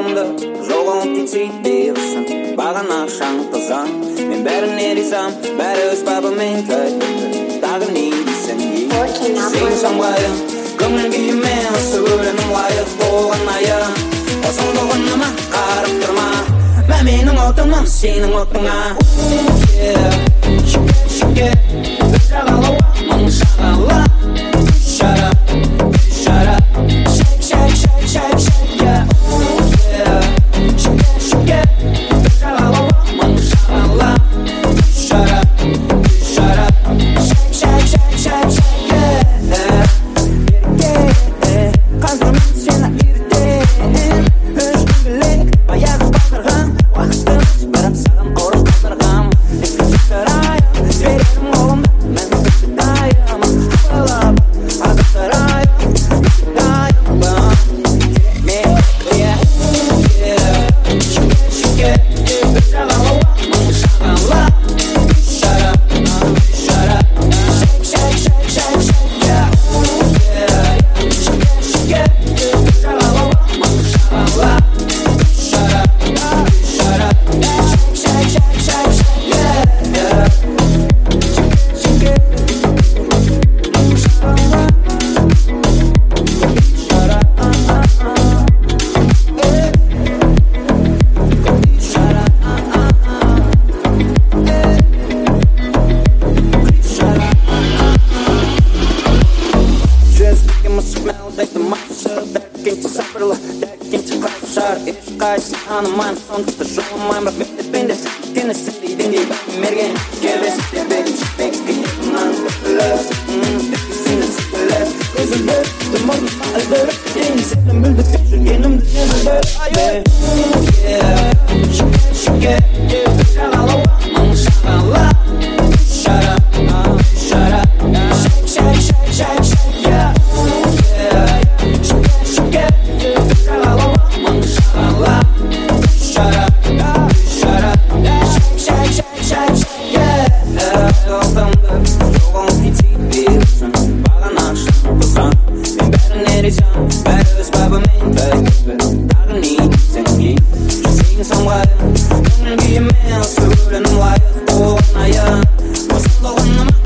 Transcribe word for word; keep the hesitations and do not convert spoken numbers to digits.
қолымды жоғалып кетсей дейірсің бағана шаңтызан мен бәріне ризам бәрі өз бабымен көтті тағы не дейсің сен самғайын көңіл күйімен осы өлеңім лайық болған айым қосылдығыныма қарап тұрма мә менің отымын сенің отыңа шүке бір жағалауға мың шағала шара шара шайк шайк шайк шайк шайк шүке шүке бір жағалауға мың шағала шара шара шайк шайк шайк шайк шайк қазір мен сені үйретем үш күнгілік баяғы батырған уақытымыз бірақ саған ұрып қалдырғам екінші сарайым жіберемін қолымда мен бізді дайым ойлап ағып сарайым дайымбын мен шүке шүке бір жағалауға мың шағала шара шара шайк шайк шайк шайк шайк шүке шүке бір жағалауға мың шағала шара шара шайк шайк шайк шайк шүке мың шағала шара Just making my smell like the myself back into supper back into closer it's guys on my mind on the show my my independent in the city then they back mergen give us the big big man love if you see the love is a love the money I love things in the middle of the picture in the middle yeah shake it shalala man shalala shut up shut up shake shake shake shake yeah Somewhere, I'm gonna be a man, so good and I'm like, oh, I am. What's the one I'm